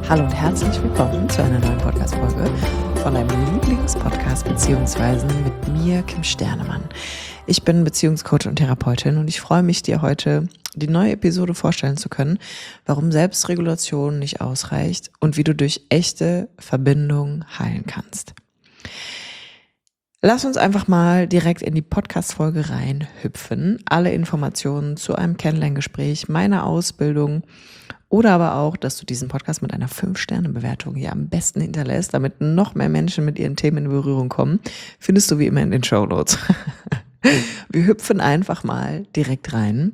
Hallo und herzlich willkommen zu einer neuen Podcast-Folge von deinem Lieblingspodcast Beziehungsweisen mit mir, Kim Sternemann. Ich bin Beziehungscoach und Therapeutin und ich freue mich, dir heute die neue Episode vorstellen zu können, warum Selbstregulation nicht ausreicht und wie du durch echte Verbindung heilen kannst. Lass uns einfach mal direkt in die Podcast-Folge reinhüpfen. Alle Informationen zu einem Kennenlerngespräch, meiner Ausbildung oder aber auch, dass du diesen Podcast mit einer 5-Sterne-Bewertung hier am besten hinterlässt, damit noch mehr Menschen mit ihren Themen in Berührung kommen, findest du wie immer in den Shownotes. Wir hüpfen einfach mal direkt rein.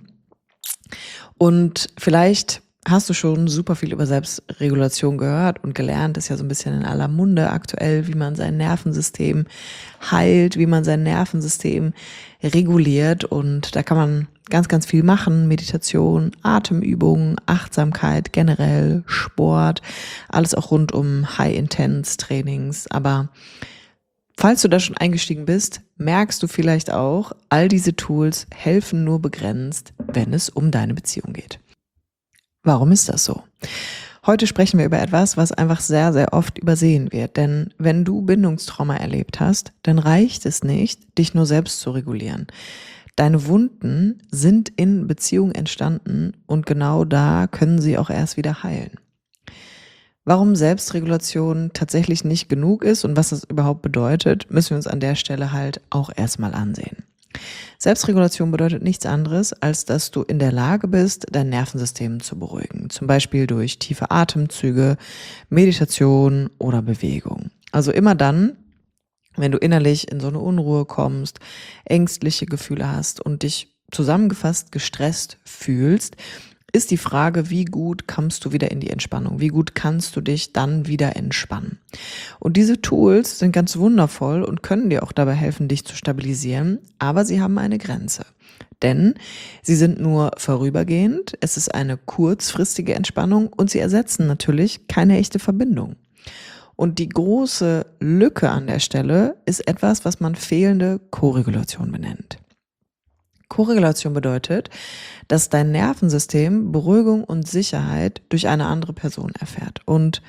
Und vielleicht hast du schon super viel über Selbstregulation gehört und gelernt, ist ja so ein bisschen in aller Munde aktuell, wie man sein Nervensystem heilt, wie man sein Nervensystem reguliert. Und da kann man ganz, ganz viel machen. Meditation, Atemübungen, Achtsamkeit, generell Sport, alles auch rund um High-Intense-Trainings. Aber falls du da schon eingestiegen bist, merkst du vielleicht auch, all diese Tools helfen nur begrenzt, wenn es um deine Beziehung geht. Warum ist das so? Heute sprechen wir über etwas, was einfach sehr, sehr oft übersehen wird. Denn wenn du Bindungstrauma erlebt hast, dann reicht es nicht, dich nur selbst zu regulieren. Deine Wunden sind in Beziehung entstanden und genau da können sie auch erst wieder heilen. Warum Selbstregulation tatsächlich nicht genug ist und was das überhaupt bedeutet, müssen wir uns an der Stelle halt auch erstmal ansehen. Selbstregulation bedeutet nichts anderes, als dass du in der Lage bist, dein Nervensystem zu beruhigen. Zum Beispiel durch tiefe Atemzüge, Meditation oder Bewegung. Also immer dann, wenn du innerlich in so eine Unruhe kommst, ängstliche Gefühle hast und dich zusammengefasst gestresst fühlst, ist die Frage, wie gut kommst du wieder in die Entspannung? Wie gut kannst du dich dann wieder entspannen? Und diese Tools sind ganz wundervoll und können dir auch dabei helfen, dich zu stabilisieren, aber sie haben eine Grenze. Denn sie sind nur vorübergehend, es ist eine kurzfristige Entspannung und sie ersetzen natürlich keine echte Verbindung. Und die große Lücke an der Stelle ist etwas, was man fehlende Koregulation benennt. Koregulation bedeutet, dass dein Nervensystem Beruhigung und Sicherheit durch eine andere Person erfährt. Und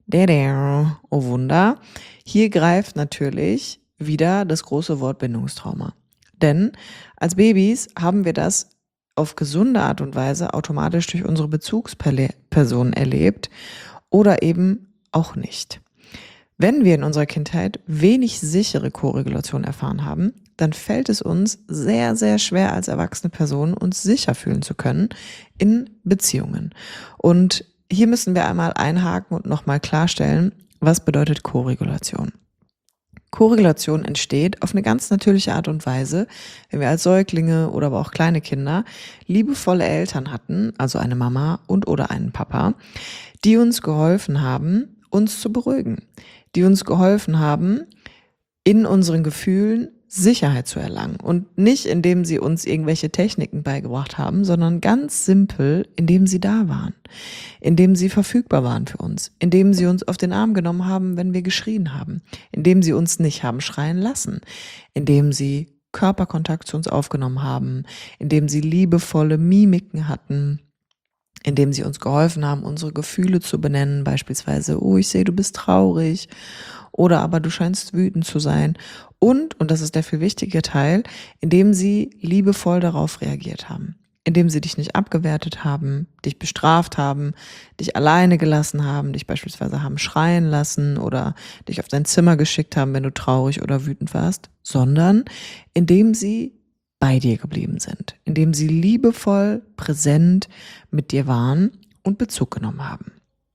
oh Wunder, hier greift natürlich wieder das große Wort Bindungstrauma. Denn als Babys haben wir das auf gesunde Art und Weise automatisch durch unsere Bezugsperson erlebt oder eben auch nicht. Wenn wir in unserer Kindheit wenig sichere Koregulation erfahren haben, dann fällt es uns sehr, sehr schwer als erwachsene Person, uns sicher fühlen zu können in Beziehungen. Und hier müssen wir einmal einhaken und nochmal klarstellen, was bedeutet Koregulation? Koregulation entsteht auf eine ganz natürliche Art und Weise, wenn wir als Säuglinge oder aber auch kleine Kinder liebevolle Eltern hatten, also eine Mama und oder einen Papa, die uns geholfen haben, uns zu beruhigen, die uns geholfen haben, in unseren Gefühlen Sicherheit zu erlangen. Und nicht, indem sie uns irgendwelche Techniken beigebracht haben, sondern ganz simpel, indem sie da waren, indem sie verfügbar waren für uns, indem sie uns auf den Arm genommen haben, wenn wir geschrien haben, indem sie uns nicht haben schreien lassen, indem sie Körperkontakt zu uns aufgenommen haben, indem sie liebevolle Mimiken hatten, indem sie uns geholfen haben, unsere Gefühle zu benennen, beispielsweise, oh, ich sehe, du bist traurig oder aber du scheinst wütend zu sein und das ist der viel wichtige Teil, indem sie liebevoll darauf reagiert haben, indem sie dich nicht abgewertet haben, dich bestraft haben, dich alleine gelassen haben, dich beispielsweise haben schreien lassen oder dich auf dein Zimmer geschickt haben, wenn du traurig oder wütend warst, sondern indem sie bei dir geblieben sind, indem sie liebevoll präsent mit dir waren und Bezug genommen haben.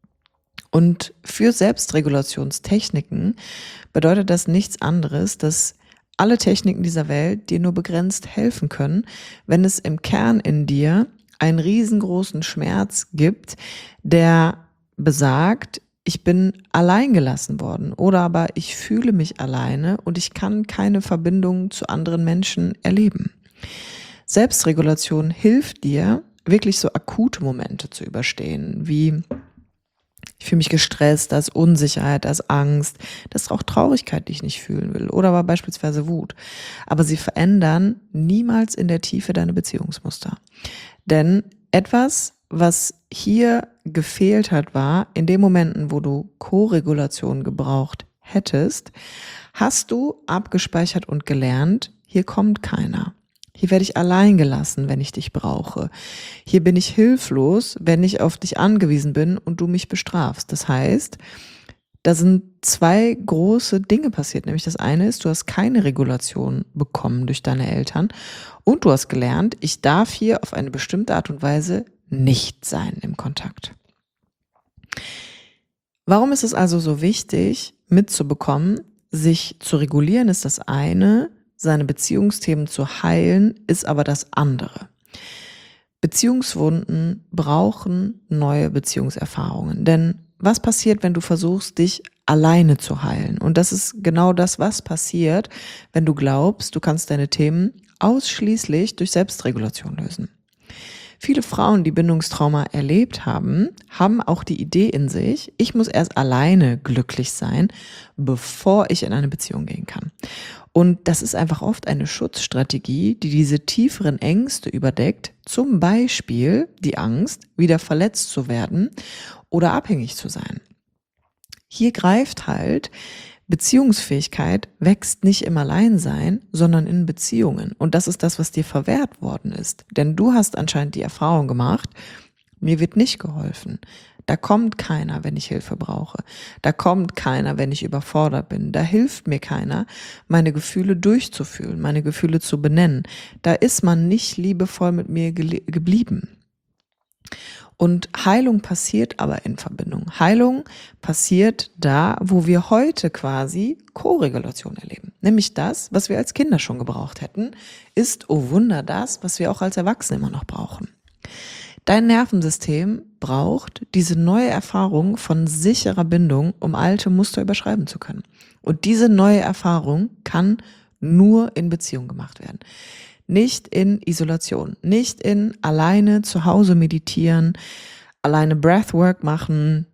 Und für Selbstregulationstechniken bedeutet das nichts anderes, dass alle Techniken dieser Welt dir nur begrenzt helfen können, wenn es im Kern in dir einen riesengroßen Schmerz gibt, der besagt, ich bin allein gelassen worden oder aber ich fühle mich alleine und ich kann keine Verbindung zu anderen Menschen erleben. Selbstregulation hilft dir, wirklich so akute Momente zu überstehen, wie ich fühle mich gestresst, da ist Unsicherheit, da ist Angst, da ist auch Traurigkeit, die ich nicht fühlen will oder aber beispielsweise Wut. Aber sie verändern niemals in der Tiefe deine Beziehungsmuster. Denn etwas, was hier gefehlt hat, war, in den Momenten, wo du Co-Regulation gebraucht hättest, hast du abgespeichert und gelernt, hier kommt keiner. Hier werde ich allein gelassen, wenn ich dich brauche. Hier bin ich hilflos, wenn ich auf dich angewiesen bin und du mich bestrafst. Das heißt, da sind zwei große Dinge passiert. Nämlich das eine ist, du hast keine Regulation bekommen durch deine Eltern und du hast gelernt, ich darf hier auf eine bestimmte Art und Weise nicht sein im Kontakt. Warum ist es also so wichtig, mitzubekommen, sich zu regulieren ist das eine, seine Beziehungsthemen zu heilen ist aber das andere. Beziehungswunden brauchen neue Beziehungserfahrungen, denn was passiert, wenn du versuchst, dich alleine zu heilen? Und das ist genau das, was passiert, wenn du glaubst, du kannst deine Themen ausschließlich durch Selbstregulation lösen. Viele Frauen, die Bindungstrauma erlebt haben, haben auch die Idee in sich, ich muss erst alleine glücklich sein, bevor ich in eine Beziehung gehen kann. Und das ist einfach oft eine Schutzstrategie, die diese tieferen Ängste überdeckt, zum Beispiel die Angst, wieder verletzt zu werden oder abhängig zu sein. Hier greift halt, Beziehungsfähigkeit wächst nicht im Alleinsein, sondern in Beziehungen. Und das ist das, was dir verwehrt worden ist. Denn du hast anscheinend die Erfahrung gemacht, mir wird nicht geholfen. Da kommt keiner, wenn ich Hilfe brauche. Da kommt keiner, wenn ich überfordert bin. Da hilft mir keiner, meine Gefühle durchzufühlen, meine Gefühle zu benennen. Da ist man nicht liebevoll mit mir geblieben. Und Heilung passiert aber in Verbindung. Heilung passiert da, wo wir heute quasi Co-Regulation erleben. Nämlich das, was wir als Kinder schon gebraucht hätten, ist, oh Wunder, das, was wir auch als Erwachsene immer noch brauchen. Dein Nervensystem braucht diese neue Erfahrung von sicherer Bindung, um alte Muster überschreiben zu können. Und diese neue Erfahrung kann nur in Beziehung gemacht werden. Nicht in Isolation, nicht in alleine zu Hause meditieren, alleine Breathwork machen,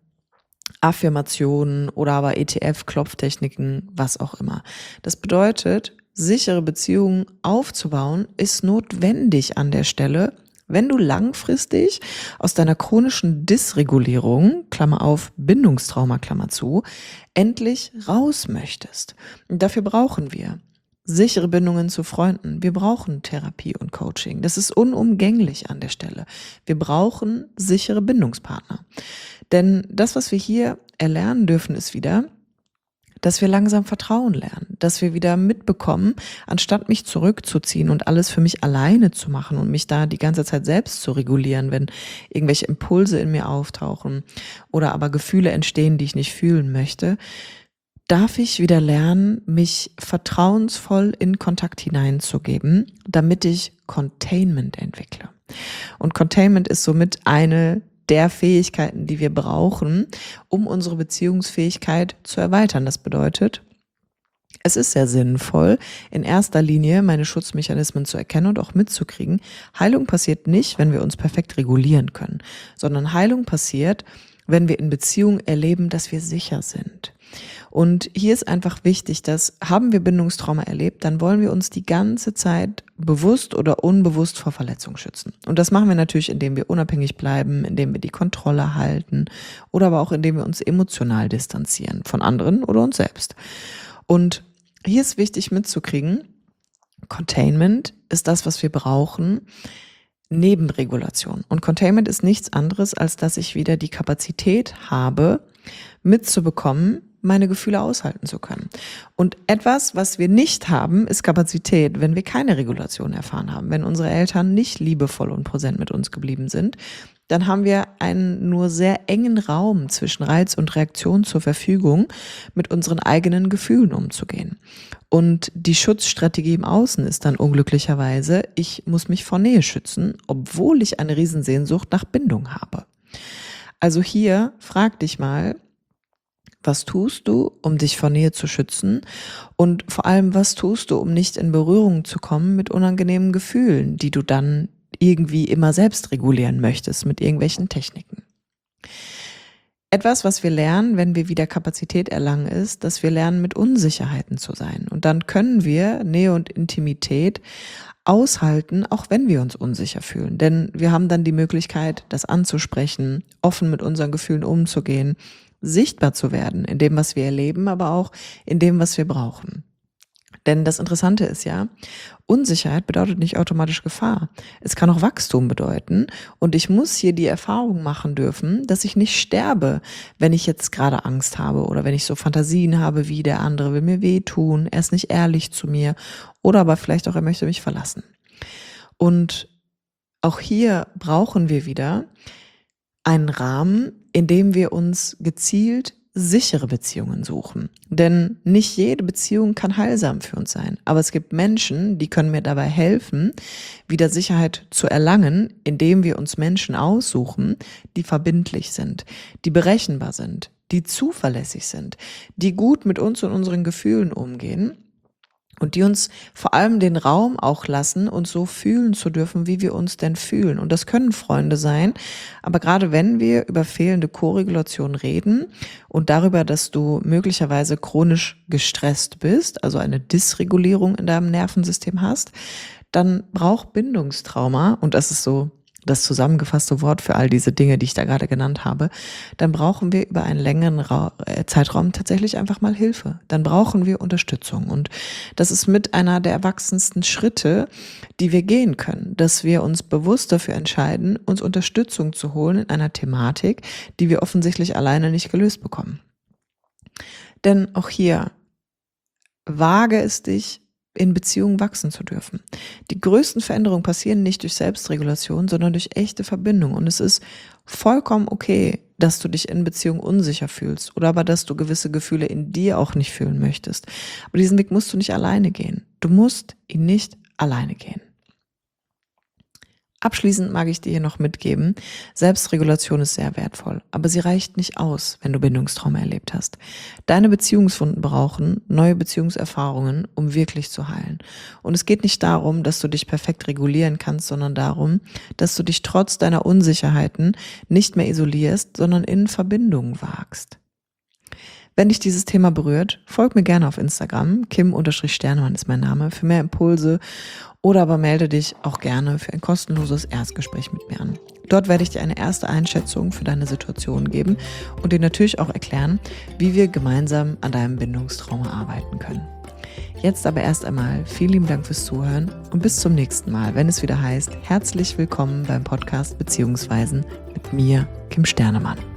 Affirmationen oder aber ETF-Klopftechniken, was auch immer. Das bedeutet, sichere Beziehungen aufzubauen, ist notwendig an der Stelle, wenn du langfristig aus deiner chronischen Dysregulierung, Klammer auf, Bindungstrauma, Klammer zu, endlich raus möchtest. Und dafür brauchen wir sichere Bindungen zu Freunden. Wir brauchen Therapie und Coaching. Das ist unumgänglich an der Stelle. Wir brauchen sichere Bindungspartner. Denn das, was wir hier erlernen dürfen, ist wieder, dass wir langsam Vertrauen lernen, dass wir wieder mitbekommen, anstatt mich zurückzuziehen und alles für mich alleine zu machen und mich da die ganze Zeit selbst zu regulieren, wenn irgendwelche Impulse in mir auftauchen oder aber Gefühle entstehen, die ich nicht fühlen möchte, darf ich wieder lernen, mich vertrauensvoll in Kontakt hineinzugeben, damit ich Containment entwickle. Und Containment ist somit eine der Fähigkeiten, die wir brauchen, um unsere Beziehungsfähigkeit zu erweitern. Das bedeutet, es ist sehr sinnvoll, in erster Linie meine Schutzmechanismen zu erkennen und auch mitzukriegen. Heilung passiert nicht, wenn wir uns perfekt regulieren können, sondern Heilung passiert, wenn wir in Beziehung erleben, dass wir sicher sind. Und hier ist einfach wichtig, dass haben wir Bindungstrauma erlebt, dann wollen wir uns die ganze Zeit bewusst oder unbewusst vor Verletzung schützen. Und das machen wir natürlich, indem wir unabhängig bleiben, indem wir die Kontrolle halten oder aber auch indem wir uns emotional distanzieren von anderen oder uns selbst. Und hier ist wichtig mitzukriegen, Containment ist das, was wir brauchen, neben Regulation. Und Containment ist nichts anderes, als dass ich wieder die Kapazität habe, mitzubekommen, meine Gefühle aushalten zu können. Und etwas, was wir nicht haben, ist Kapazität, wenn wir keine Regulation erfahren haben. Wenn unsere Eltern nicht liebevoll und präsent mit uns geblieben sind, dann haben wir einen nur sehr engen Raum zwischen Reiz und Reaktion zur Verfügung, mit unseren eigenen Gefühlen umzugehen. Und die Schutzstrategie im Außen ist dann unglücklicherweise, ich muss mich vor Nähe schützen, obwohl ich eine Riesensehnsucht nach Bindung habe. Also hier frag dich mal, was tust du, um dich vor Nähe zu schützen? Und vor allem, was tust du, um nicht in Berührung zu kommen mit unangenehmen Gefühlen, die du dann irgendwie immer selbst regulieren möchtest mit irgendwelchen Techniken? Etwas, was wir lernen, wenn wir wieder Kapazität erlangen, ist, dass wir lernen, mit Unsicherheiten zu sein. Und dann können wir Nähe und Intimität aushalten, auch wenn wir uns unsicher fühlen. Denn wir haben dann die Möglichkeit, das anzusprechen, offen mit unseren Gefühlen umzugehen, sichtbar zu werden in dem, was wir erleben, aber auch in dem, was wir brauchen. Denn das Interessante ist ja, Unsicherheit bedeutet nicht automatisch Gefahr. Es kann auch Wachstum bedeuten. Und ich muss hier die Erfahrung machen dürfen, dass ich nicht sterbe, wenn ich jetzt gerade Angst habe oder wenn ich so Fantasien habe, wie der andere will mir wehtun, er ist nicht ehrlich zu mir oder aber vielleicht auch, er möchte mich verlassen. Und auch hier brauchen wir wieder einen Rahmen, in dem wir uns gezielt sichere Beziehungen suchen. Denn nicht jede Beziehung kann heilsam für uns sein. Aber es gibt Menschen, die können mir dabei helfen, wieder Sicherheit zu erlangen, indem wir uns Menschen aussuchen, die verbindlich sind, die berechenbar sind, die zuverlässig sind, die gut mit uns und unseren Gefühlen umgehen. Und die uns vor allem den Raum auch lassen, uns so fühlen zu dürfen, wie wir uns denn fühlen. Und das können Freunde sein. Aber gerade wenn wir über fehlende Koregulation reden und darüber, dass du möglicherweise chronisch gestresst bist, also eine Dysregulierung in deinem Nervensystem hast, dann braucht Bindungstrauma, und das ist so das zusammengefasste Wort für all diese Dinge, die ich da gerade genannt habe, dann brauchen wir über einen längeren Zeitraum tatsächlich einfach mal Hilfe. Dann brauchen wir Unterstützung. Und das ist mit einer der erwachsensten Schritte, die wir gehen können, dass wir uns bewusst dafür entscheiden, uns Unterstützung zu holen in einer Thematik, die wir offensichtlich alleine nicht gelöst bekommen. Denn auch hier, wage es dich, in Beziehungen wachsen zu dürfen. Die größten Veränderungen passieren nicht durch Selbstregulation, sondern durch echte Verbindung. Und es ist vollkommen okay, dass du dich in Beziehungen unsicher fühlst oder aber, dass du gewisse Gefühle in dir auch nicht fühlen möchtest. Aber diesen Weg musst du nicht alleine gehen. Du musst ihn nicht alleine gehen. Abschließend mag ich dir hier noch mitgeben, Selbstregulation ist sehr wertvoll, aber sie reicht nicht aus, wenn du Bindungstrauma erlebt hast. Deine Beziehungswunden brauchen neue Beziehungserfahrungen, um wirklich zu heilen. Und es geht nicht darum, dass du dich perfekt regulieren kannst, sondern darum, dass du dich trotz deiner Unsicherheiten nicht mehr isolierst, sondern in Verbindung wagst. Wenn dich dieses Thema berührt, folg mir gerne auf Instagram, Kim_Sternemann ist mein Name, für mehr Impulse oder aber melde dich auch gerne für ein kostenloses Erstgespräch mit mir an. Dort werde ich dir eine erste Einschätzung für deine Situation geben und dir natürlich auch erklären, wie wir gemeinsam an deinem Bindungstrauma arbeiten können. Jetzt aber erst einmal vielen lieben Dank fürs Zuhören und bis zum nächsten Mal, wenn es wieder heißt, herzlich willkommen beim Podcast Beziehungsweisen mit mir, Kim Sternemann.